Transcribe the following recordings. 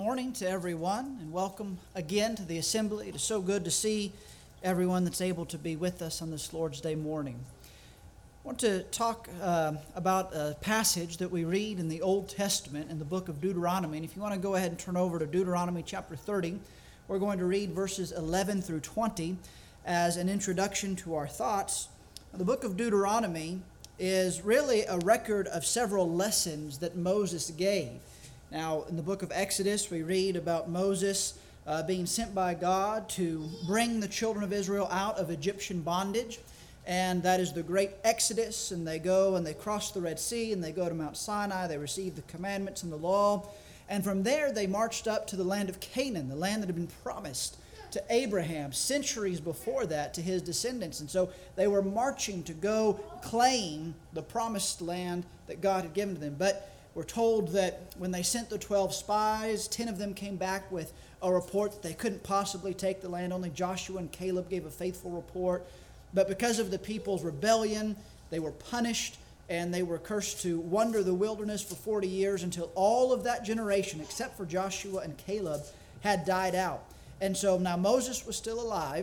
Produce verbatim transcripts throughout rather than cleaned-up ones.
morning to everyone, and welcome again to the assembly. It is so good to see everyone that's able to be with us on this Lord's Day morning. I want to talk uh, about a passage that we read in the Old Testament in the book of Deuteronomy. And if you want to go ahead and turn over to Deuteronomy chapter thirty, we're going to read verses eleven through twenty as an introduction to our thoughts. The book of Deuteronomy is really a record of several lessons that Moses gave. Now, in the book of Exodus, we read about Moses uh, being sent by God to bring the children of Israel out of Egyptian bondage. And that is the great Exodus. And they go and they cross the Red Sea and they go to Mount Sinai. They receive the commandments and the law. And from there, they marched up to the land of Canaan, the land that had been promised to Abraham centuries before that to his descendants. And so they were marching to go claim the promised land that God had given to them. But we're told that when they sent the twelve spies, ten of them came back with a report that they couldn't possibly take the land. Only Joshua and Caleb gave a faithful report. But because of the people's rebellion, they were punished and they were cursed to wander the wilderness for forty years until all of that generation, except for Joshua and Caleb, had died out. And so now Moses was still alive,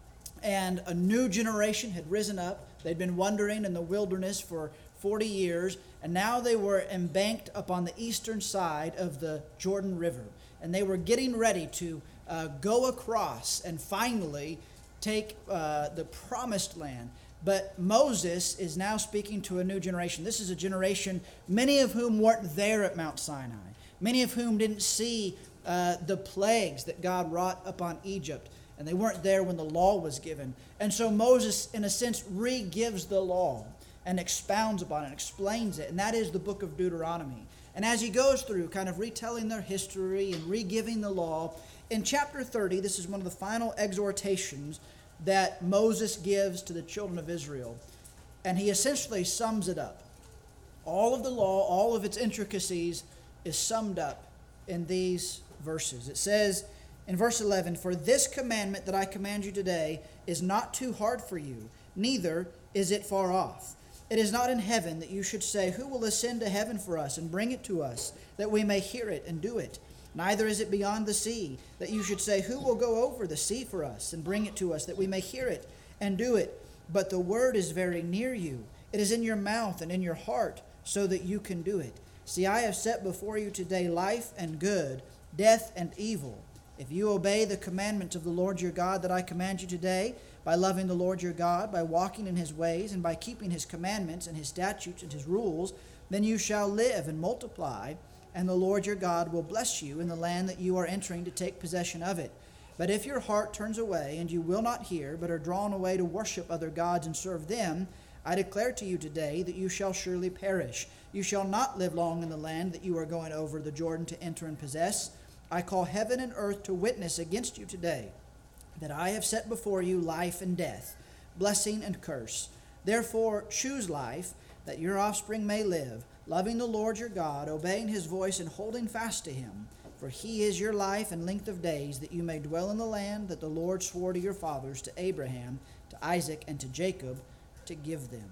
and a new generation had risen up. They'd been wandering in the wilderness for forty years, and now they were embanked up on the eastern side of the Jordan River. And they were getting ready to uh, go across and finally take uh, the promised land. But Moses is now speaking to a new generation. This is a generation, many of whom weren't there at Mount Sinai. Many of whom didn't see uh, the plagues that God wrought upon Egypt. And they weren't there when the law was given. And so Moses, in a sense, re-gives the law and expounds upon it, explains it. And that is the book of Deuteronomy. And as he goes through kind of retelling their history and re-giving the law, in chapter thirty, this is one of the final exhortations that Moses gives to the children of Israel. And he essentially sums it up. All of the law, all of its intricacies is summed up in these verses. It says in verse eleven, "For this commandment that I command you today is not too hard for you, neither is it far off. It is not in heaven that you should say, 'Who will ascend to heaven for us and bring it to us, that we may hear it and do it?' Neither is it beyond the sea that you should say, 'Who will go over the sea for us and bring it to us, that we may hear it and do it?' But the word is very near you. It is in your mouth and in your heart, so that you can do it. See, I have set before you today life and good, death and evil. If you obey the commandments of the Lord your God that I command you today, by loving the Lord your God, by walking in his ways, and by keeping his commandments and his statutes and his rules, then you shall live and multiply, and the Lord your God will bless you in the land that you are entering to take possession of it. But if your heart turns away, and you will not hear, but are drawn away to worship other gods and serve them, I declare to you today that you shall surely perish. You shall not live long in the land that you are going over the Jordan to enter and possess. I call heaven and earth to witness against you today, that I have set before you life and death, blessing and curse. Therefore choose life, that your offspring may live, loving the Lord your God, obeying his voice and holding fast to him. For he is your life and length of days, that you may dwell in the land that the Lord swore to your fathers, to Abraham, to Isaac, and to Jacob, to give them."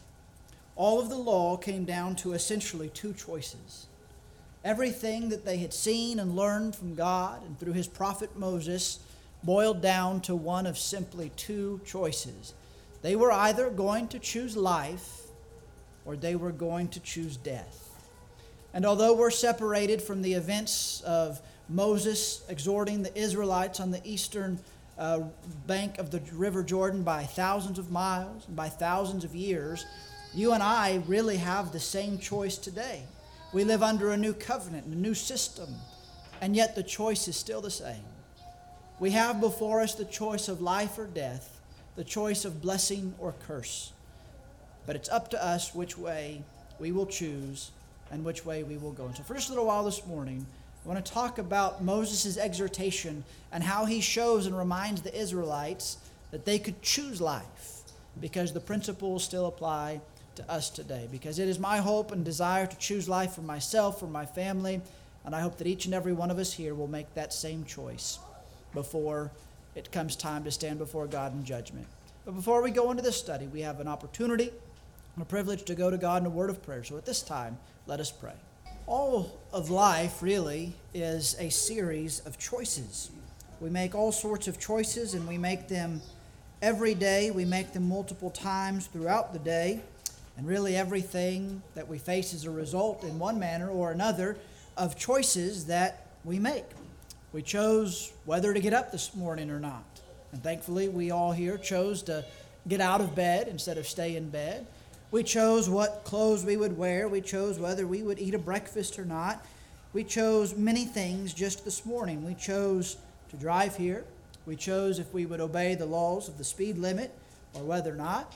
All of the law came down to essentially two choices. Everything that they had seen and learned from God and through his prophet Moses boiled down to one of simply two choices. They were either going to choose life or they were going to choose death. And although we're separated from the events of Moses exhorting the Israelites on the eastern uh, bank of the River Jordan by thousands of miles, and by thousands of years, you and I really have the same choice today. We live under a new covenant, a new system, and yet the choice is still the same. We have before us the choice of life or death, the choice of blessing or curse. But it's up to us which way we will choose and which way we will go. And so for just a little while this morning, I want to talk about Moses' exhortation and how he shows and reminds the Israelites that they could choose life, because the principles still apply to us today. Because it is my hope and desire to choose life for myself, for my family, and I hope that each and every one of us here will make that same choice before it comes time to stand before God in judgment. But before we go into this study, we have an opportunity and a privilege to go to God in a word of prayer. So at this time, let us pray. All of life really is a series of choices. We make all sorts of choices, and we make them every day. We make them multiple times throughout the day. And really everything that we face is a result in one manner or another of choices that we make. We chose whether to get up this morning or not. And thankfully we all here chose to get out of bed instead of stay in bed. We chose what clothes we would wear. We chose whether we would eat a breakfast or not. We chose many things just this morning. We chose to drive here. We chose if we would obey the laws of the speed limit or whether or not.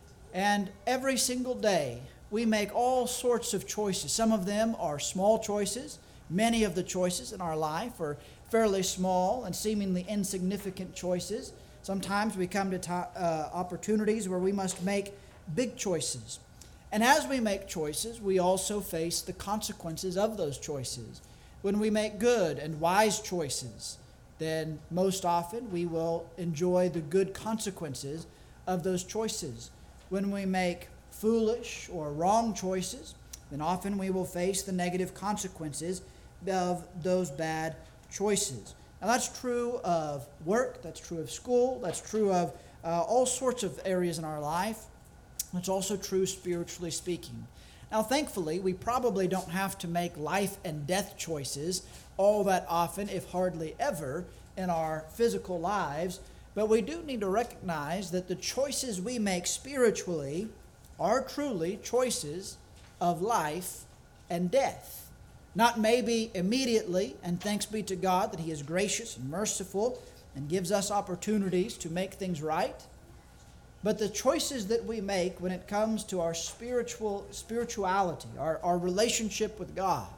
And every single day we make all sorts of choices. Some of them are small choices. Many of the choices in our life are fairly small and seemingly insignificant choices. Sometimes we come to to- uh, opportunities where we must make big choices. And as we make choices, we also face the consequences of those choices. When we make good and wise choices, then most often we will enjoy the good consequences of those choices. When we make foolish or wrong choices, then often we will face the negative consequences of those bad choices. Now that's true of work, that's true of school, that's true of uh, all sorts of areas in our life. It's also true spiritually speaking. Now, thankfully, we probably don't have to make life and death choices all that often, if hardly ever, in our physical lives. But we do need to recognize that the choices we make spiritually are truly choices of life and death. Not maybe immediately, and thanks be to God that He is gracious and merciful and gives us opportunities to make things right. But the choices that we make when it comes to our spiritual spirituality, our, our relationship with God,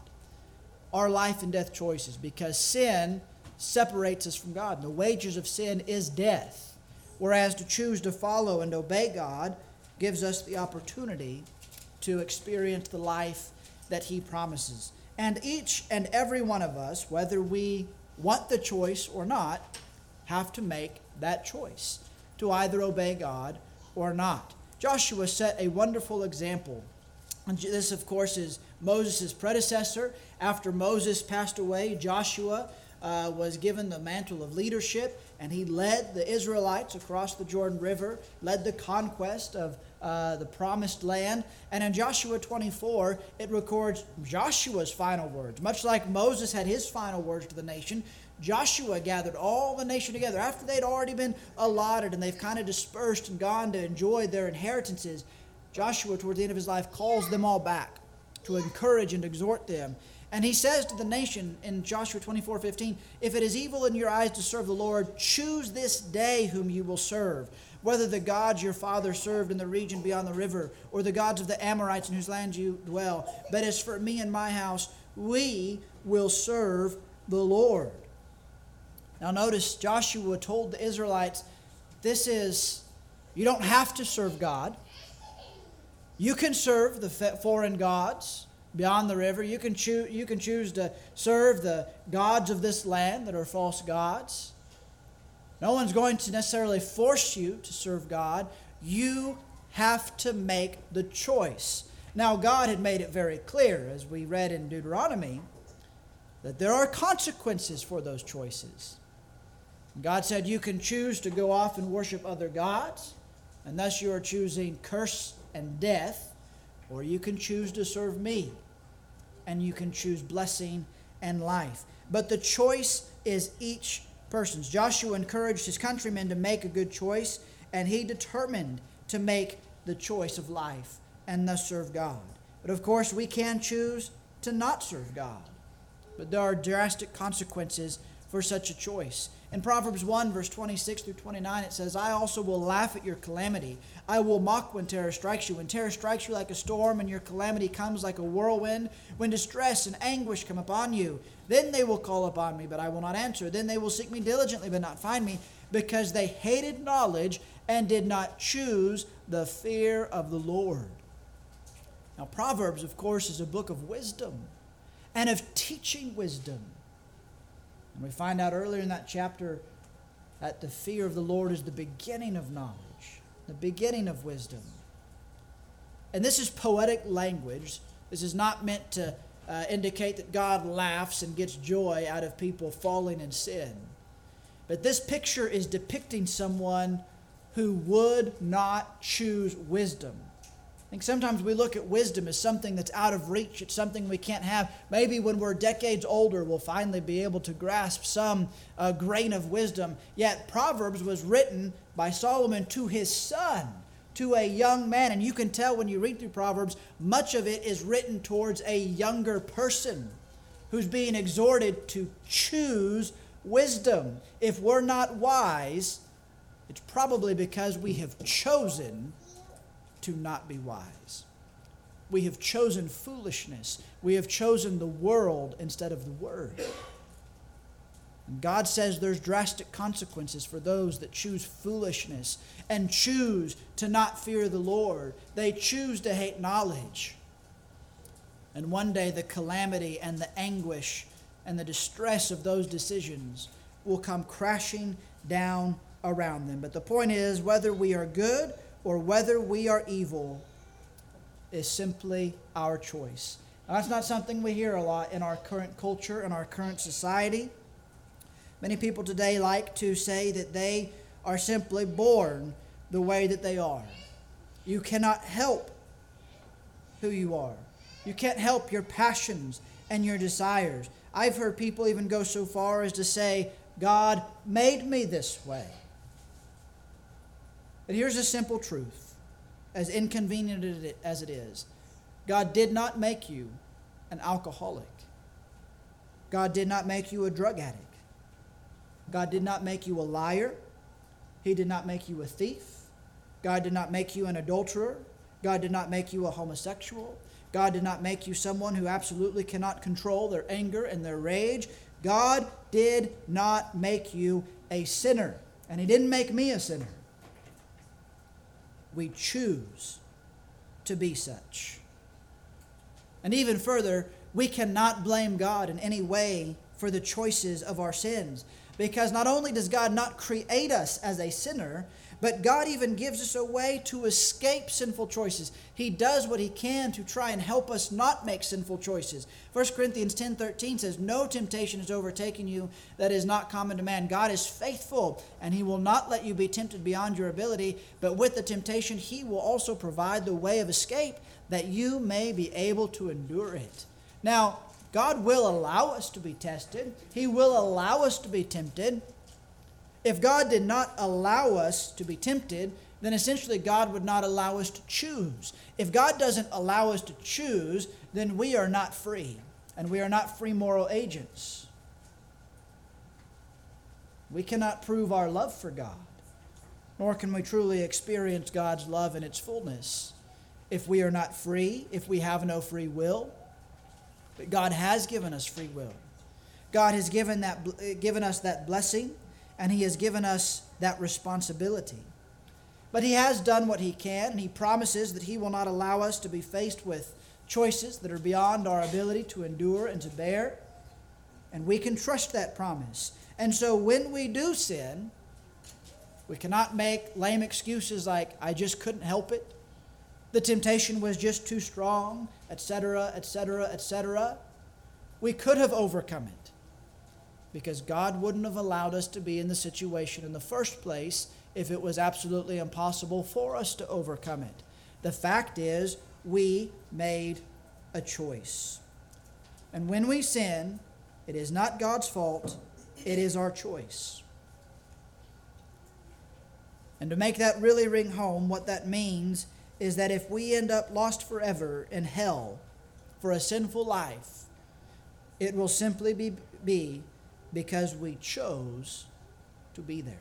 are life and death choices, because sin separates us from God. The wages of sin is death, whereas to choose to follow and obey God gives us the opportunity to experience the life that He promises. And each and every one of us, whether we want the choice or not, have to make that choice to either obey God or not. Joshua set a wonderful example. And this, of course, is Moses' predecessor. After Moses passed away, Joshua uh, was given the mantle of leadership, and he led the Israelites across the Jordan River, led the conquest of uh, the promised land. And in Joshua twenty-four, it records Joshua's final words. Much like Moses had his final words to the nation, Joshua gathered all the nation together after they'd already been allotted and they've kind of dispersed and gone to enjoy their inheritances. Joshua, toward the end of his life, calls them all back to encourage and exhort them. And he says to the nation in Joshua twenty-four fifteen, "If it is evil in your eyes to serve the Lord, choose this day whom you will serve, whether the gods your father served in the region beyond the river, or the gods of the Amorites in whose land you dwell. But as for me and my house, we will serve the Lord." Now notice Joshua told the Israelites, this is, you don't have to serve God. You can serve the foreign gods beyond the river. You can choose, you can choose to serve the gods of this land that are false gods. No one's going to necessarily force you to serve God. You have to make the choice. Now, God had made it very clear, as we read in Deuteronomy, that there are consequences for those choices. God said you can choose to go off and worship other gods, and thus you are choosing curse and death, or you can choose to serve me, and you can choose blessing and life. But the choice is each person's. Joshua encouraged his countrymen to make a good choice, and he determined to make the choice of life and thus serve God. But of course, we can choose to not serve God. But there are drastic consequences for such a choice. In Proverbs one, verse twenty-six through twenty-nine, it says, "I also will laugh at your calamity. I will mock when terror strikes you. When terror strikes you like a storm, and your calamity comes like a whirlwind, when distress and anguish come upon you, then they will call upon me, but I will not answer. Then they will seek me diligently, but not find me, because they hated knowledge and did not choose the fear of the Lord." Now, Proverbs, of course, is a book of wisdom and of teaching wisdom. And we find out earlier in that chapter that the fear of the Lord is the beginning of knowledge, the beginning of wisdom. And this is poetic language. This is not meant to uh, indicate that God laughs and gets joy out of people falling in sin. But this picture is depicting someone who would not choose wisdom. I think sometimes we look at wisdom as something that's out of reach. It's something we can't have. Maybe when we're decades older, we'll finally be able to grasp some uh, grain of wisdom. Yet Proverbs was written by Solomon to his son, to a young man. And you can tell when you read through Proverbs, much of it is written towards a younger person who's being exhorted to choose wisdom. If we're not wise, it's probably because we have chosen to not be wise. We have chosen foolishness. We have chosen the world instead of the Word. And God says there's drastic consequences for those that choose foolishness and choose to not fear the Lord. They choose to hate knowledge. And one day the calamity and the anguish and the distress of those decisions will come crashing down around them. But the point is, whether we are good or whether we are evil is simply our choice. Now, that's not something we hear a lot in our current culture, in our current society. Many people today like to say that they are simply born the way that they are. You cannot help who you are. You can't help your passions and your desires. I've heard people even go so far as to say, God made me this way. But here's a simple truth, as inconvenient as it is. God did not make you an alcoholic. God did not make you a drug addict. God did not make you a liar. He did not make you a thief. God did not make you an adulterer. God did not make you a homosexual. God did not make you someone who absolutely cannot control their anger and their rage. God did not make you a sinner. And He didn't make me a sinner. We choose to be such. And even further, we cannot blame God in any way for the choices of our sins. Because not only does God not create us as a sinner, but God even gives us a way to escape sinful choices. He does what He can to try and help us not make sinful choices. First Corinthians ten thirteen says, no temptation is overtaking you that is not common to man. God is faithful, and He will not let you be tempted beyond your ability. But with the temptation, He will also provide the way of escape that you may be able to endure it. Now, God will allow us to be tested. He will allow us to be tempted. If God did not allow us to be tempted, then essentially God would not allow us to choose. If God doesn't allow us to choose, then we are not free, and we are not free moral agents. We cannot prove our love for God, nor can we truly experience God's love in its fullness if we are not free, if we have no free will. But God has given us free will. God has given that given us that blessing, and He has given us that responsibility. But He has done what He can, and He promises that He will not allow us to be faced with choices that are beyond our ability to endure and to bear. And we can trust that promise. And so when we do sin, we cannot make lame excuses like, I just couldn't help it. The temptation was just too strong, et cetera, et cetera, et cetera. We could have overcome it, because God wouldn't have allowed us to be in the situation in the first place if it was absolutely impossible for us to overcome it. The fact is, we made a choice. And when we sin, it is not God's fault, it is our choice. And to make that really ring home, what that means is that if we end up lost forever in hell for a sinful life, it will simply be, be because we chose to be there.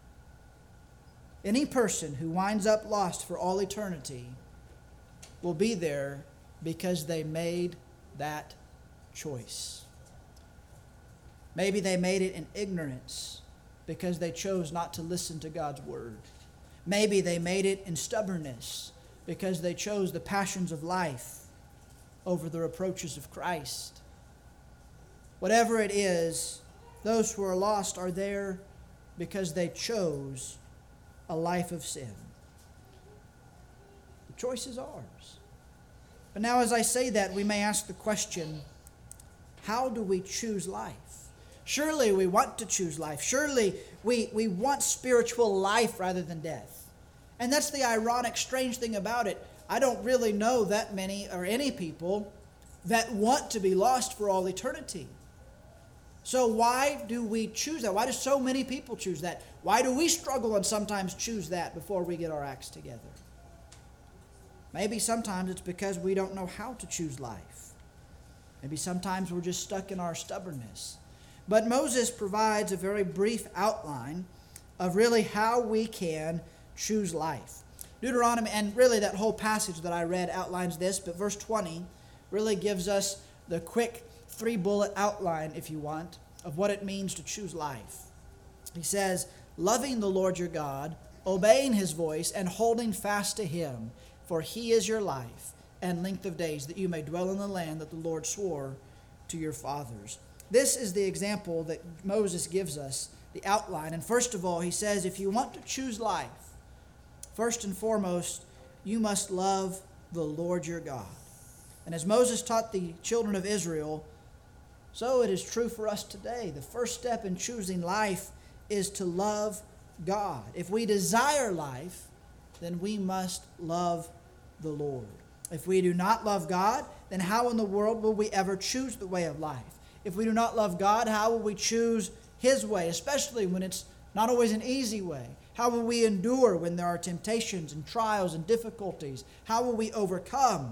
Any person who winds up lost for all eternity will be there because they made that choice. Maybe they made it in ignorance because they chose not to listen to God's word. Maybe they made it in stubbornness because they chose the passions of life over the reproaches of Christ. Whatever it is, those who are lost are there because they chose a life of sin. The choice is ours. But now as I say that, we may ask the question, how do we choose life? Surely we want to choose life. Surely we, we want spiritual life rather than death. And that's the ironic, strange thing about it. I don't really know that many or any people that want to be lost for all eternity. So why do we choose that? Why do so many people choose that? Why do we struggle and sometimes choose that before we get our acts together? Maybe sometimes it's because we don't know how to choose life. Maybe sometimes we're just stuck in our stubbornness. But Moses provides a very brief outline of really how we can choose life. Deuteronomy, and really that whole passage that I read outlines this, but verse twenty really gives us the quick three-bullet outline, if you want, of what it means to choose life. He says, loving the Lord your God, obeying his voice, and holding fast to him, for he is your life and length of days, that you may dwell in the land that the Lord swore to your fathers. This is the example that Moses gives us, the outline. And first of all, he says, if you want to choose life, first and foremost, you must love the Lord your God. And as Moses taught the children of Israel, so it is true for us today. The first step in choosing life is to love God. If we desire life, then we must love the Lord. If we do not love God, then how in the world will we ever choose the way of life? If we do not love God, how will we choose his way, especially when it's not always an easy way? How will we endure when there are temptations and trials and difficulties? How will we overcome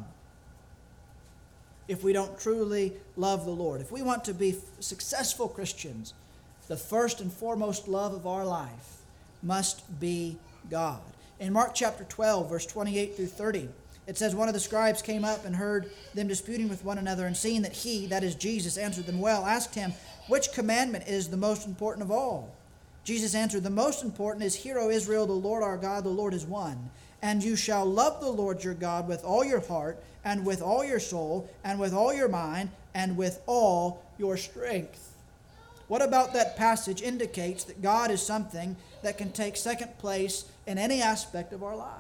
if we don't truly love the Lord? If we want to be successful Christians, the first and foremost love of our life must be God. In Mark chapter twelve, verse twenty-eight through thirty, it says, one of the scribes came up and heard them disputing with one another, and seeing that he, that is Jesus, answered them well, asked him, which commandment is the most important of all? Jesus answered, the most important is, hear, O Israel, the Lord our God, the Lord is one. And you shall love the Lord your God with all your heart, and with all your soul, and with all your mind, and with all your strength. What about that passage indicates that God is something that can take second place in any aspect of our lives?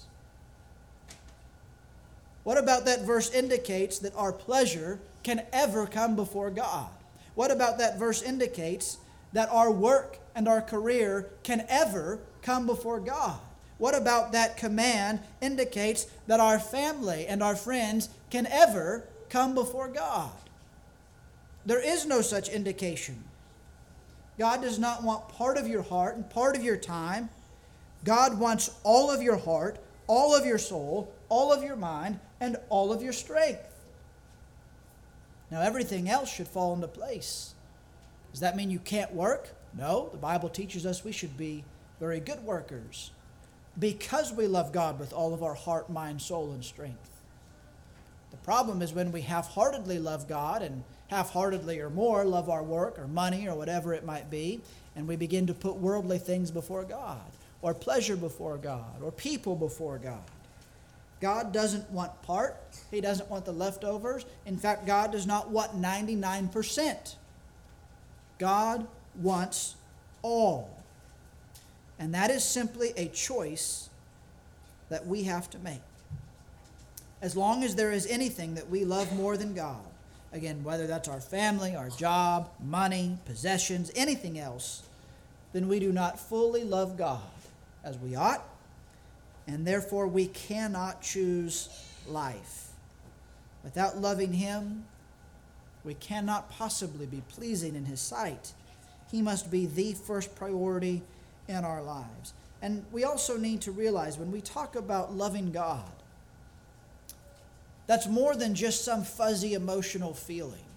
What about that verse indicates that our pleasure can ever come before God? What about that verse indicates that our work and our career can ever come before God? What about that command indicates that our family and our friends can ever come before God? There is no such indication. God does not want part of your heart and part of your time. God wants all of your heart, all of your soul, all of your mind, and all of your strength. Now, everything else should fall into place. Does that mean you can't work? No, the Bible teaches us we should be very good workers because we love God with all of our heart, mind, soul, and strength. The problem is when we half-heartedly love God and half-heartedly or more love our work or money or whatever it might be, and we begin to put worldly things before God, or pleasure before God, or people before God. God doesn't want part. He doesn't want the leftovers. In fact, God does not want ninety-nine percent. God wants all. And that is simply a choice that we have to make. As long as there is anything that we love more than God, again, whether that's our family, our job, money, possessions, anything else, then we do not fully love God as we ought, and therefore we cannot choose life. Without loving him, we cannot possibly be pleasing in his sight. He must be the first priority in our lives. And we also need to realize when we talk about loving God, that's more than just some fuzzy emotional feeling.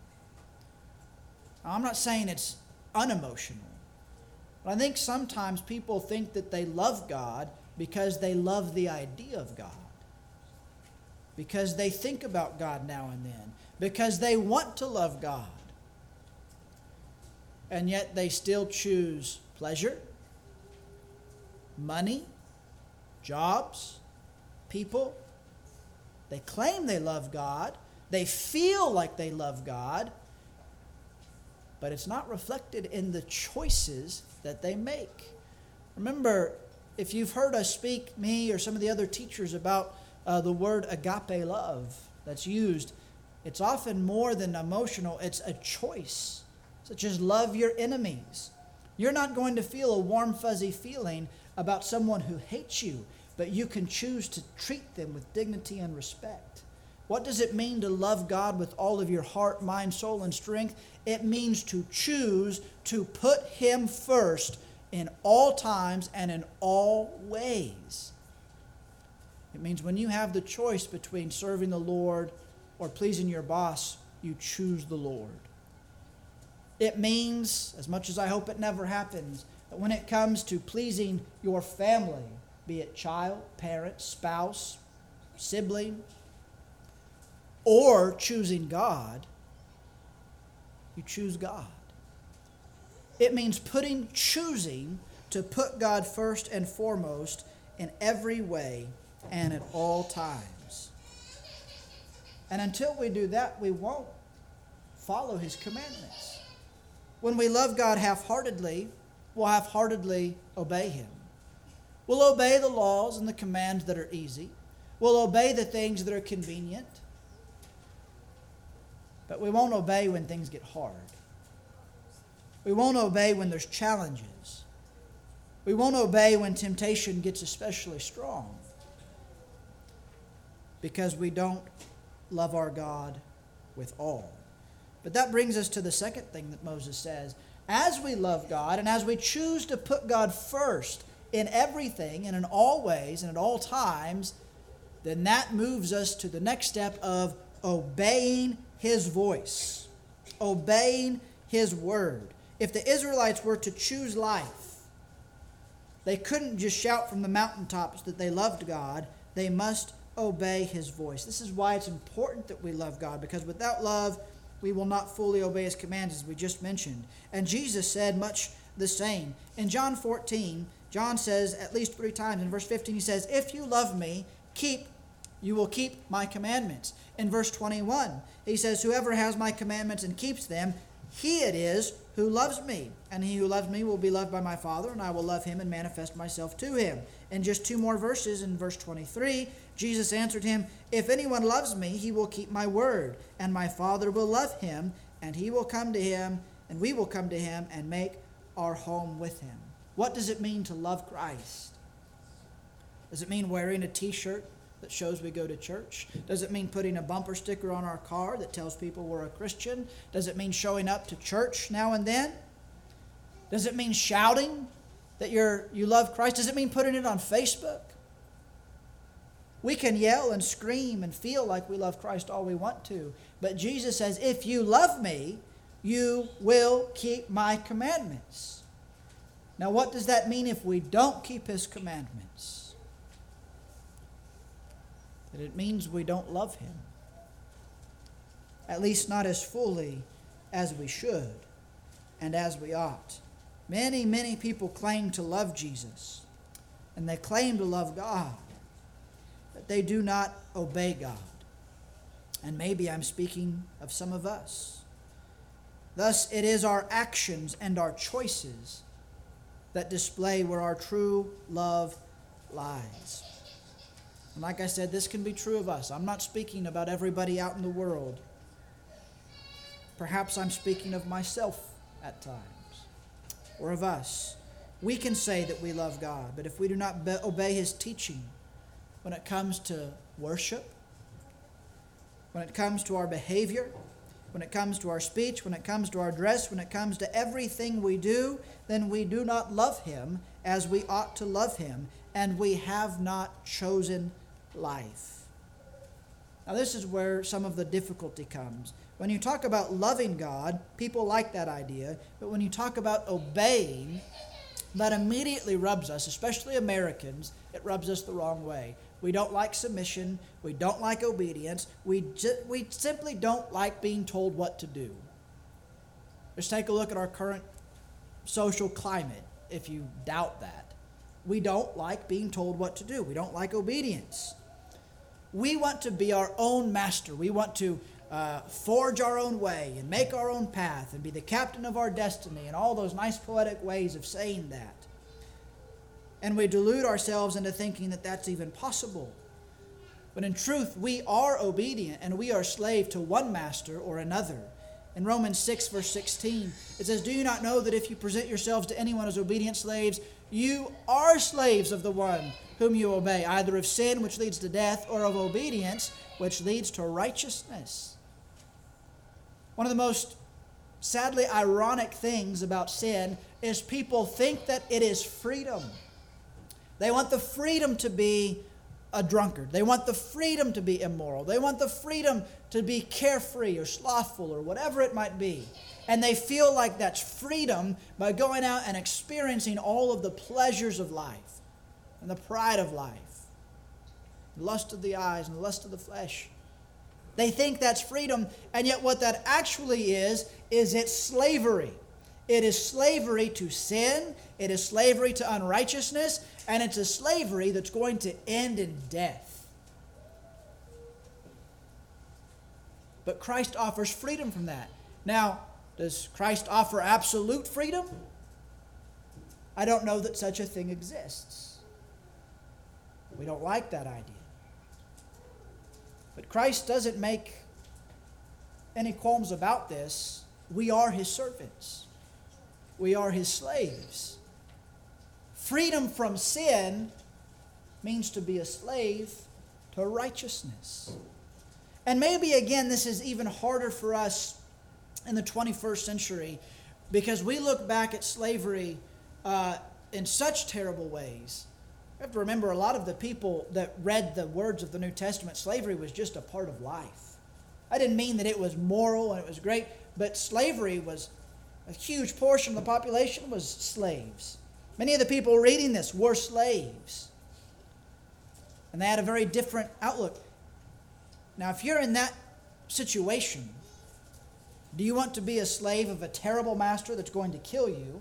Now, I'm not saying it's unemotional, but I think sometimes people think that they love God because they love the idea of God, because they think about God now and then, because they want to love God, and yet they still choose pleasure, money, jobs, people. They claim they love God. They feel like they love God, but it's not reflected in the choices that they make. Remember, if you've heard us speak, me or some of the other teachers, about uh, the word agape love that's used, it's often more than emotional. It's a choice, such as love your enemies. You're not going to feel a warm, fuzzy feeling about someone who hates you, but you can choose to treat them with dignity and respect. What does it mean to love God with all of your heart, mind, soul, and strength? It means to choose to put Him first in all times and in all ways. It means when you have the choice between serving the Lord or pleasing your boss, you choose the Lord. It means, as much as I hope it never happens, that when it comes to pleasing your family, be it child, parent, spouse, sibling, or choosing God, you choose God. It means putting, choosing to put God first and foremost in every way and at all times. And until we do that, we won't follow His commandments. When we love God half-heartedly, we'll half-heartedly obey Him. We'll obey the laws and the commands that are easy. We'll obey the things that are convenient. But we won't obey when things get hard. We won't obey when there's challenges. We won't obey when temptation gets especially strong. Because we don't love our God with all. But that brings us to the second thing that Moses says. As we love God and as we choose to put God first in everything and in all ways and at all times, then that moves us to the next step of obeying His voice, obeying His word. If the Israelites were to choose life, they couldn't just shout from the mountaintops that they loved God. They must obey His voice. This is why it's important that we love God, because without love, we will not fully obey His commands, as we just mentioned. And Jesus said much the same. In John fourteen, John says at least three times. In verse fifteen, He says, "If you love me, keep you will keep my commandments." In verse twenty-one, He says, "Whoever has my commandments and keeps them, he it is who loves me. And he who loves me will be loved by my Father, and I will love him and manifest myself to him." In just two more verses, in verse twenty-three, Jesus answered him, "If anyone loves me, he will keep my word, and my Father will love him, and he will come to him, and we will come to him and make our home with him." What does it mean to love Christ? Does it mean wearing a t-shirt that shows we go to church? Does it mean putting a bumper sticker on our car that tells people we're a Christian? Does it mean showing up to church now and then? Does it mean shouting that you're you love Christ? Does it mean putting it on Facebook? We can yell and scream and feel like we love Christ all we want to, but Jesus says, "If you love me, you will keep my commandments." Now, what does that mean if we don't keep His commandments? That it means we don't love Him. At least not as fully as we should and as we ought. Many, many people claim to love Jesus, and they claim to love God, but they do not obey God. And maybe I'm speaking of some of us. Thus, it is our actions and our choices that display where our true love lies. And like I said, this can be true of us. I'm not speaking about everybody out in the world. Perhaps I'm speaking of myself at times, or of us. We can say that we love God, but if we do not be- obey His teaching when it comes to worship, when it comes to our behavior, when it comes to our speech, when it comes to our dress, when it comes to everything we do, then we do not love Him as we ought to love Him, and we have not chosen life. Now, this is where some of the difficulty comes. When you talk about loving God, people like that idea, but when you talk about obeying, that immediately rubs us, especially Americans, it rubs us the wrong way. We don't like submission. We don't like obedience. We, ju- we simply don't like being told what to do. Just take a look at our current social climate, if you doubt that. We don't like being told what to do. We don't like obedience. We want to be our own master. We want to uh, forge our own way and make our own path and be the captain of our destiny and all those nice poetic ways of saying that. And we delude ourselves into thinking that that's even possible. But in truth, we are obedient, and we are slave to one master or another. In Romans six, verse sixteen, it says, "Do you not know that if you present yourselves to anyone as obedient slaves, you are slaves of the one whom you obey, either of sin, which leads to death, or of obedience, which leads to righteousness?" One of the most sadly ironic things about sin is people think that it is freedom. They want the freedom to be a drunkard. They want the freedom to be immoral. They want the freedom to be carefree or slothful or whatever it might be. And they feel like that's freedom by going out and experiencing all of the pleasures of life and the pride of life, the lust of the eyes and the lust of the flesh. They think that's freedom, and yet what that actually is, is it's slavery. It is slavery to sin, it is slavery to unrighteousness, and it's a slavery that's going to end in death. But Christ offers freedom from that. Now, does Christ offer absolute freedom? I don't know that such a thing exists. We don't like that idea. But Christ doesn't make any qualms about this. We are His servants. We are His slaves. Freedom from sin means to be a slave to righteousness. And maybe, again, this is even harder for us in the twenty-first century because we look back at slavery uh, in such terrible ways. You have to remember, a lot of the people that read the words of the New Testament, slavery was just a part of life. I didn't mean that it was moral and it was great, but slavery was a huge portion of the population was slaves. Many of the people reading this were slaves. And they had a very different outlook. Now, if you're in that situation, do you want to be a slave of a terrible master that's going to kill you?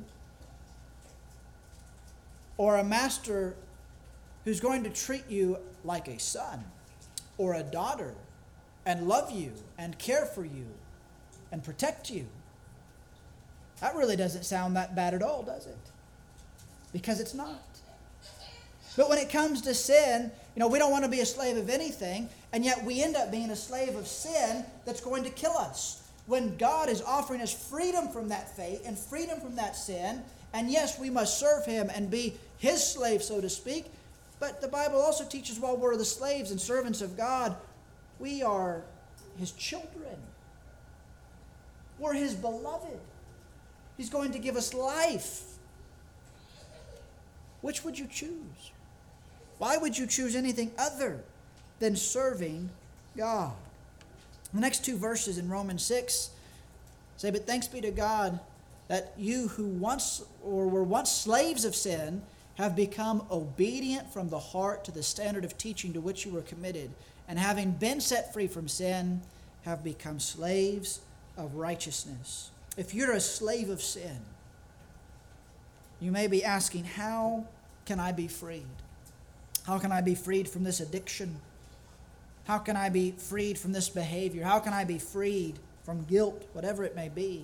Or a master who's going to treat you like a son or a daughter and love you and care for you and protect you? That really doesn't sound that bad at all, does it? Because it's not. But when it comes to sin, you know, we don't want to be a slave of anything, and yet we end up being a slave of sin that's going to kill us. When God is offering us freedom from that fate and freedom from that sin, and yes, we must serve Him and be His slave, so to speak, but the Bible also teaches while we're the slaves and servants of God, we are His children. We're His beloved. He's going to give us life. Which would you choose? Why would you choose anything other than serving God? The next two verses in Romans six say, "But thanks be to God that you who once or were once slaves of sin have become obedient from the heart to the standard of teaching to which you were committed, and having been set free from sin, have become slaves of righteousness." If you're a slave of sin, you may be asking, how can I be freed? How can I be freed from this addiction? How can I be freed from this behavior? How can I be freed from guilt, whatever it may be?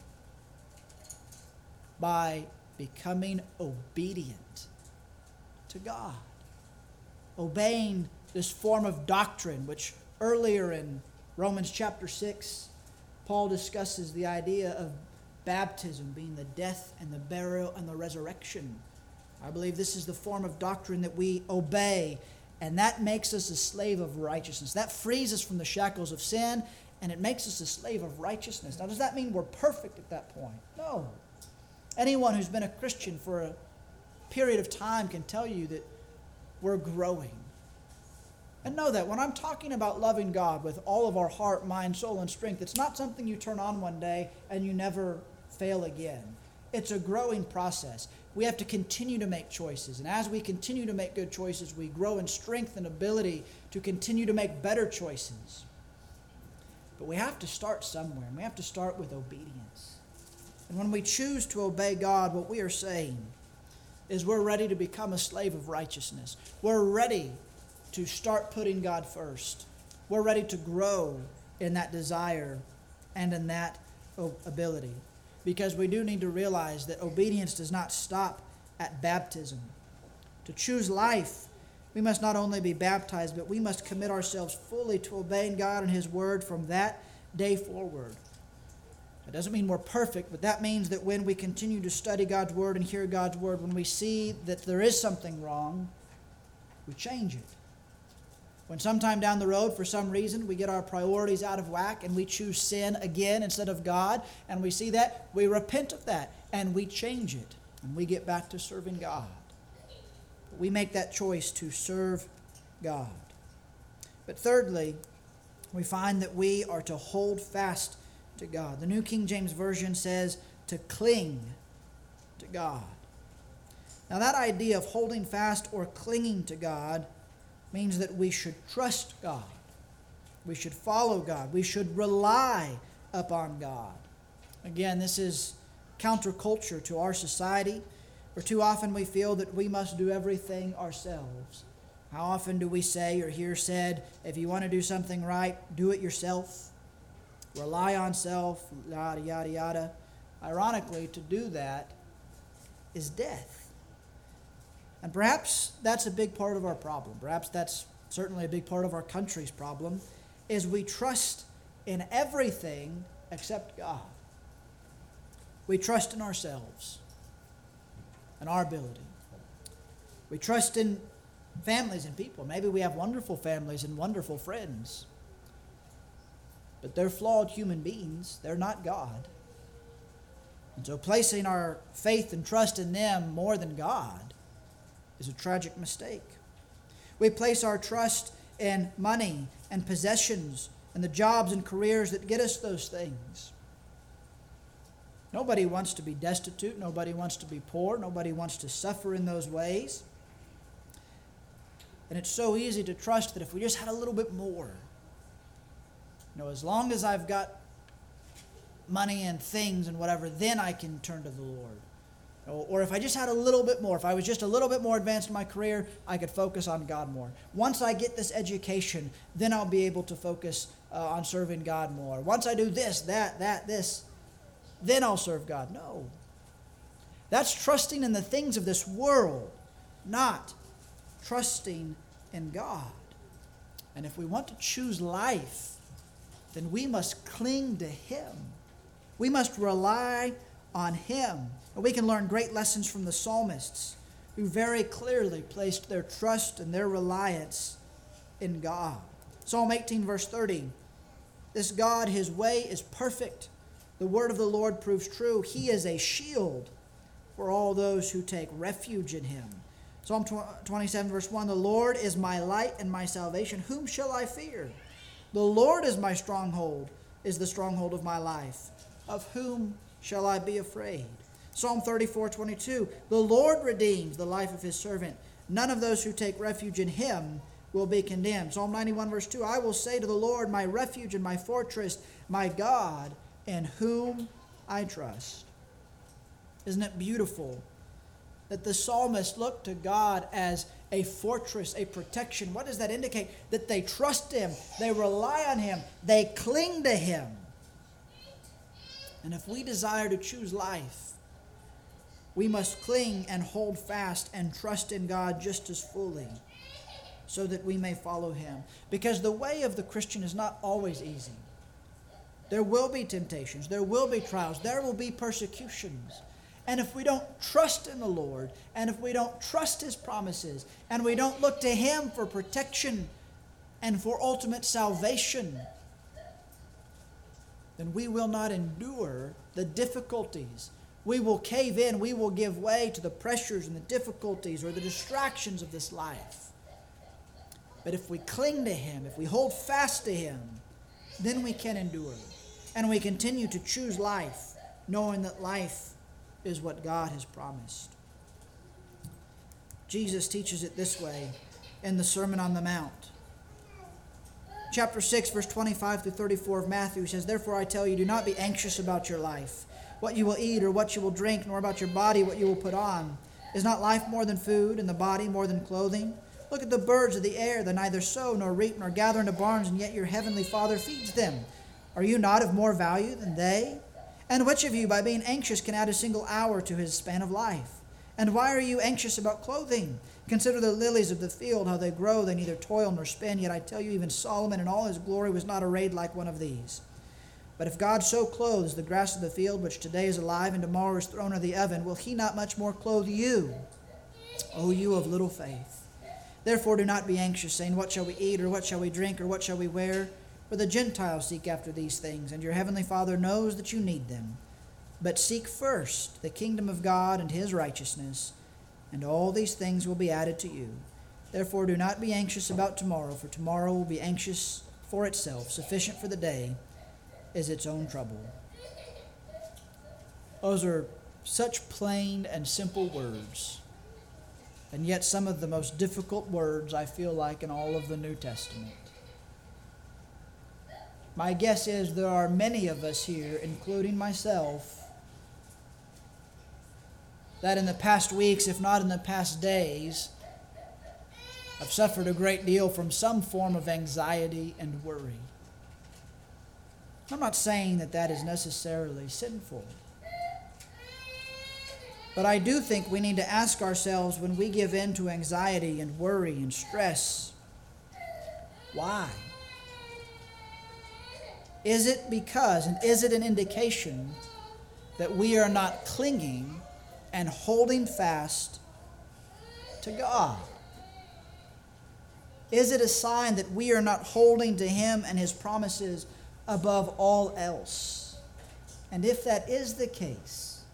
By becoming obedient to God. Obeying this form of doctrine, which earlier in Romans chapter six, Paul discusses the idea of baptism being the death and the burial and the resurrection. I believe this is the form of doctrine that we obey, and that makes us a slave of righteousness. That frees us from the shackles of sin, and it makes us a slave of righteousness. Now, does that mean we're perfect at that point? No. Anyone who's been a Christian for a period of time can tell you that we're growing. And know that when I'm talking about loving God with all of our heart, mind, soul, and strength, it's not something you turn on one day and you never fail again. It's a growing process. We have to continue to make choices. And as we continue to make good choices, we grow in strength and ability to continue to make better choices. But we have to start somewhere, and we have to start with obedience. And when we choose to obey God, what we are saying is we're ready to become a slave of righteousness. We're ready to start putting God first. We're ready to grow in that desire and in that ability. Because we do need to realize that obedience does not stop at baptism. To choose life We must not only be baptized, but we must commit ourselves fully to obeying God and His Word from that day forward. It doesn't mean we're perfect, but that means that when we continue to study God's Word and hear God's Word, when we see that there is something wrong, we change it. When sometime down the road, for some reason, we get our priorities out of whack and we choose sin again instead of God, and we see that, we repent of that and we change it and we get back to serving God. We make that choice to serve God. But thirdly, we find that we are to hold fast to God. The New King James Version says to cling to God. Now that idea of holding fast or clinging to God means that we should trust God. We should follow God. We should rely upon God. Again, this is counterculture to our society, where too often we feel that we must do everything ourselves. How often do we say or hear said, if you want to do something right, do it yourself. Rely on self, yada, yada, yada. Ironically, to do that is death. And perhaps that's a big part of our problem. Perhaps that's certainly a big part of our country's problem, is we trust in everything except God. We trust in ourselves and our ability. We trust in families and people. Maybe we have wonderful families and wonderful friends. But they're flawed human beings. They're not God. And so placing our faith and trust in them more than God is a tragic mistake. We place our trust in money and possessions and the jobs and careers that get us those things. Nobody wants to be destitute. Nobody wants to be poor. Nobody wants to suffer in those ways. And it's so easy to trust that if we just had a little bit more, you know, as long as I've got money and things and whatever, then I can turn to the Lord. Or if I just had a little bit more, if I was just a little bit more advanced in my career, I could focus on God more. Once I get this education, then I'll be able to focus uh, on serving God more. Once I do this, that, that, this, then I'll serve God. No. That's trusting in the things of this world, not trusting in God. And if we want to choose life, then we must cling to Him. We must rely on Him. And we can learn great lessons from the psalmists who very clearly placed their trust and their reliance in God. Psalm eighteen, verse thirty. This God, His way is perfect. The word of the Lord proves true. He is a shield for all those who take refuge in Him. Psalm twenty-seven, verse one. The Lord is my light and my salvation. Whom shall I fear? The Lord is my stronghold, is the stronghold of my life. Of whom shall I be afraid? Psalm thirty-four, twenty-two. The Lord redeems the life of His servant. None of those who take refuge in Him will be condemned. Psalm ninety-one, verse two. I will say to the Lord, my refuge and my fortress, my God, in whom I trust. Isn't it beautiful that the psalmist looked to God as a fortress, a protection? What does that indicate? That they trust Him, they rely on Him, they cling to Him. And if we desire to choose life, we must cling and hold fast and trust in God just as fully so that we may follow Him. Because the way of the Christian is not always easy. There will be temptations, there will be trials, there will be persecutions. And if we don't trust in the Lord, and if we don't trust His promises, and we don't look to Him for protection and for ultimate salvation, then we will not endure the difficulties. We will cave in, we will give way to the pressures and the difficulties or the distractions of this life. But if we cling to Him, if we hold fast to Him, then we can endure. And we continue to choose life, knowing that life is what God has promised. Jesus teaches it this way in the Sermon on the Mount. Chapter six, verse twenty-five through thirty-four of Matthew says, Therefore I tell you, do not be anxious about your life, what you will eat or what you will drink, nor about your body what you will put on. Is not life more than food, and the body more than clothing? Look at the birds of the air, that neither sow nor reap nor gather into barns, and yet your heavenly Father feeds them. Are you not of more value than they? And which of you, by being anxious, can add a single hour to his span of life? And why are you anxious about clothing? Consider the lilies of the field, how they grow. They neither toil nor spin. Yet I tell you, even Solomon in all his glory was not arrayed like one of these. But if God so clothes the grass of the field, which today is alive and tomorrow is thrown into the oven, will he not much more clothe you, O you of little faith? Therefore do not be anxious, saying, what shall we eat, or what shall we drink, or what shall we wear? For the Gentiles seek after these things, and your heavenly Father knows that you need them. But seek first the kingdom of God and his righteousness, and all these things will be added to you. Therefore do not be anxious about tomorrow, for tomorrow will be anxious for itself. Sufficient for the day is its own trouble. Those are such plain and simple words, and yet some of the most difficult words I feel like in all of the New Testament. My guess is there are many of us here, including myself, that in the past weeks, if not in the past days, have suffered a great deal from some form of anxiety and worry. I'm not saying that that is necessarily sinful. But I do think we need to ask ourselves, when we give in to anxiety and worry and stress, why? Is it because, and is it an indication that we are not clinging and holding fast to God? Is it a sign that we are not holding to him and his promises above all else? And if that is the case,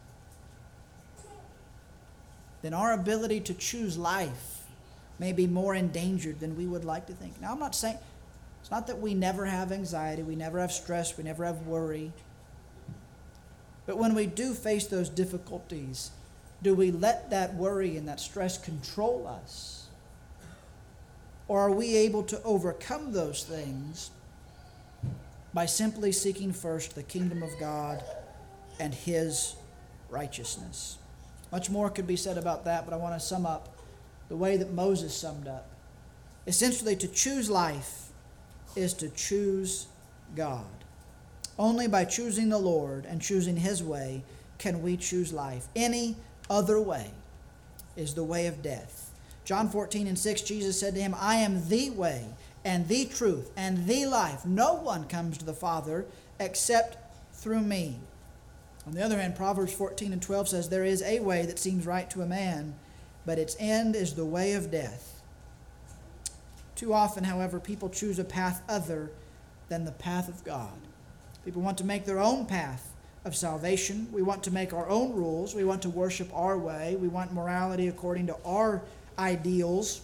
then our ability to choose life may be more endangered than we would like to think. Now, I'm not saying, it's not that we never have anxiety, we never have stress, we never have worry. But when we do face those difficulties, do we let that worry and that stress control us? Or are we able to overcome those things by simply seeking first the kingdom of God and his righteousness? Much more could be said about that, but I want to sum up the way that Moses summed up. Essentially, to choose life is to choose God. Only by choosing the Lord and choosing his way can we choose life. Any other way is the way of death. John fourteen and six, Jesus said to him, I am the way and the truth and the life. No one comes to the Father except through me. On the other hand, Proverbs fourteen and twelve says, there is a way that seems right to a man, but its end is the way of death. Too often, however, people choose a path other than the path of God. People want to make their own path of salvation. We want to make our own rules. We want to worship our way. We want morality according to our ideals.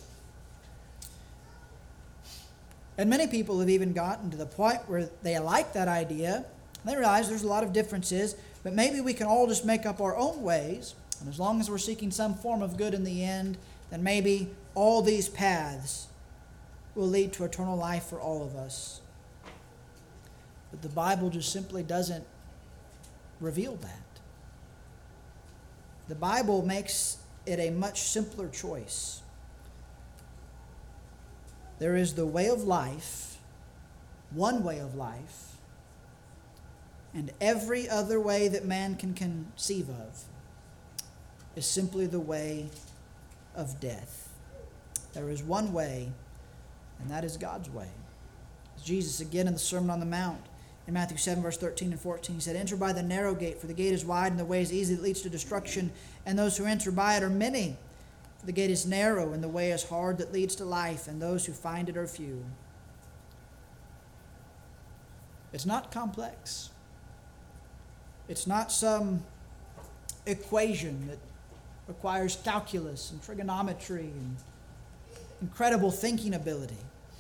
And many people have even gotten to the point where they like that idea. They realize there's a lot of differences, but maybe we can all just make up our own ways. And as long as we're seeking some form of good in the end, then maybe all these paths will lead to eternal life for all of us. But the Bible just simply doesn't reveal that. The Bible makes it a much simpler choice. There is the way of life, one way of life, and every other way that man can conceive of is simply the way of death. There is one way, and that is God's way. Jesus, again in the Sermon on the Mount, in Matthew seven, verse thirteen and fourteen, he said, enter by the narrow gate, for the gate is wide and the way is easy that leads to destruction, and those who enter by it are many. For the gate is narrow and the way is hard that leads to life, and those who find it are few. It's not complex. It's not some equation that requires calculus and trigonometry and incredible thinking ability.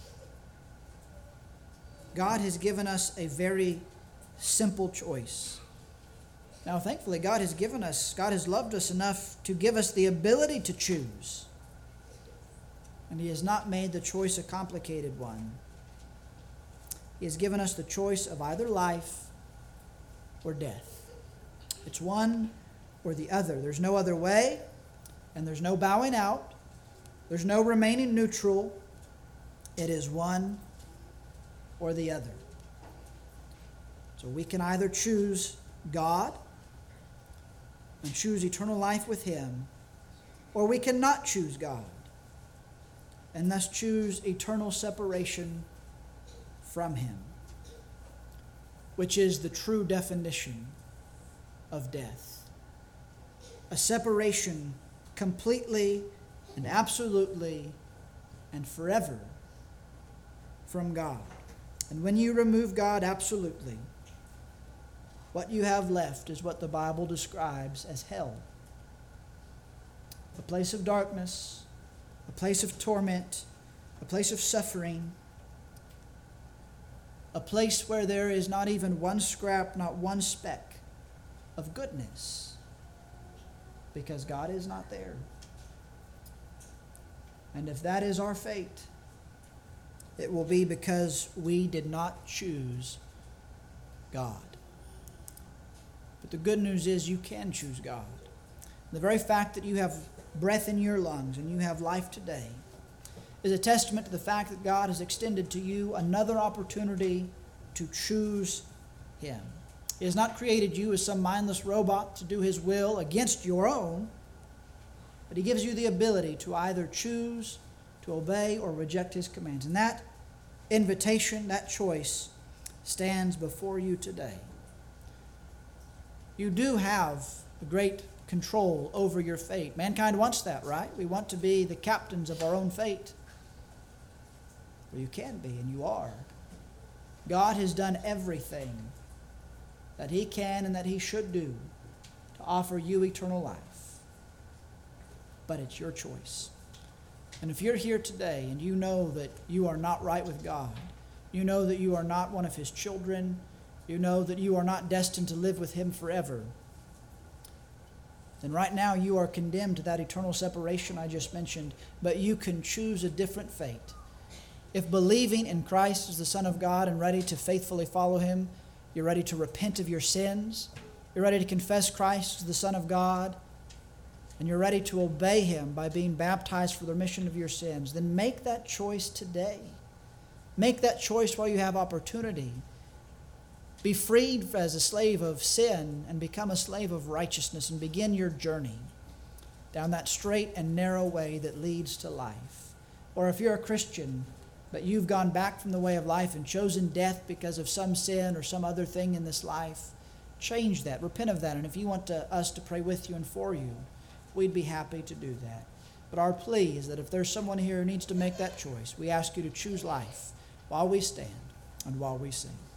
God has given us a very simple choice. Now, thankfully, God has given us, God has loved us enough to give us the ability to choose. And he has not made the choice a complicated one. He has given us the choice of either life or death. It's one or the other. There's no other way, and there's no bowing out. There's no remaining neutral. It is one or the other. So we can either choose God and choose eternal life with him, or we cannot choose God and thus choose eternal separation from Him, which is the true definition of death. A separation completely and absolutely and forever from God. And when you remove God absolutely, what you have left is what the Bible describes as hell. A place of darkness, a place of torment, a place of suffering, a place where there is not even one scrap, not one speck of goodness, because God is not there. And if that is our fate, it will be because we did not choose God. But the good news is you can choose God. The very fact that you have breath in your lungs and you have life today is a testament to the fact that God has extended to you another opportunity to choose Him. He has not created you as some mindless robot to do His will against your own, but He gives you the ability to either choose to obey or reject His commands. And that invitation, that choice, stands before you today. You do have a great control over your fate. Mankind wants that, right? We want to be the captains of our own fate. Well, you can be, and you are. God has done everything that He can and that He should do to offer you eternal life. But it's your choice. And if you're here today and you know that you are not right with God, you know that you are not one of His children, you know that you are not destined to live with Him forever, then right now you are condemned to that eternal separation I just mentioned, but you can choose a different fate. If believing in Christ as the Son of God and ready to faithfully follow Him, you're ready to repent of your sins, you're ready to confess Christ as the Son of God, and you're ready to obey Him by being baptized for the remission of your sins, then make that choice today. Make that choice while you have opportunity. Be freed as a slave of sin and become a slave of righteousness and begin your journey down that straight and narrow way that leads to life. Or if you're a Christian, but you've gone back from the way of life and chosen death because of some sin or some other thing in this life, change that, repent of that. And if you want to, us to pray with you and for you, we'd be happy to do that. But our plea is that if there's someone here who needs to make that choice, we ask you to choose life while we stand and while we sing.